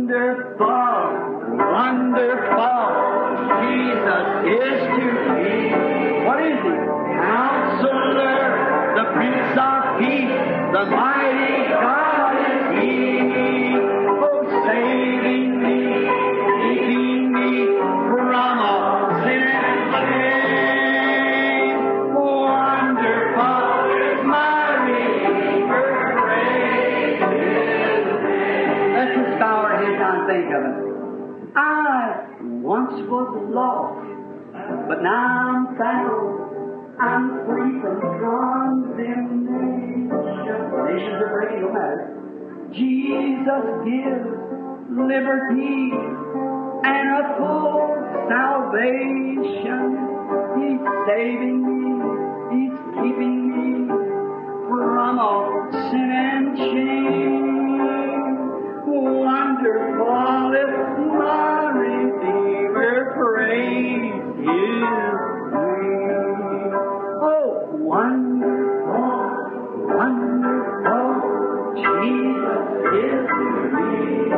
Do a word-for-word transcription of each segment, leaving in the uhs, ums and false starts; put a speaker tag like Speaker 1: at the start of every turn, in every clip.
Speaker 1: Wonderful, wonderful, Jesus is to me. What is He? Counselor, the Prince of Peace, the mighty God is He. Oh, saving me, keeping me from all sin and shame. Wonderful is my Redeemer, praise His name. Let's just bow our heads down and think of it. I once was lost, but now I'm found. I'm free from condemnation. Nations are free, no matter. Jesus gives liberty and a full salvation. He's saving me. He's keeping me from all sin and shame. Wonderful is my Redeemer, praise His name. Oh, wonderful, wonderful, Jesus is to me.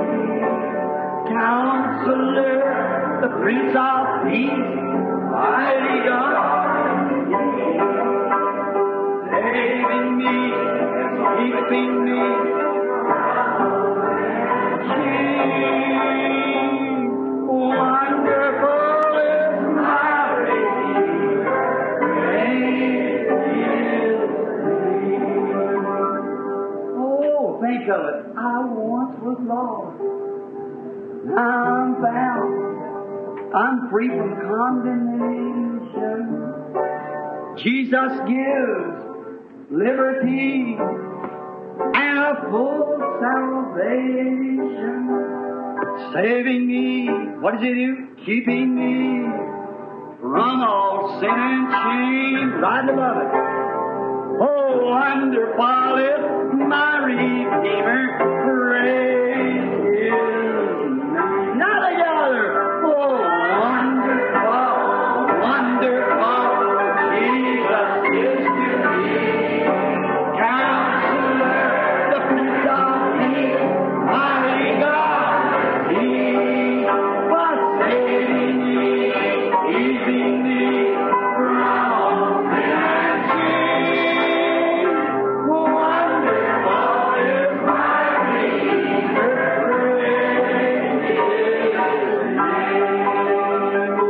Speaker 1: Counselor, the Prince of Peace, mighty God, saving me, keeping me. Wonderful is my Redeemer, praise His name. Oh, think of it. I once was lost. Now I'm found. I'm free from condemnation. Jesus gives liberty and a full salvation. Saving me, what does He do? Keeping me from all sin and shame. Right above it. Oh, wonderful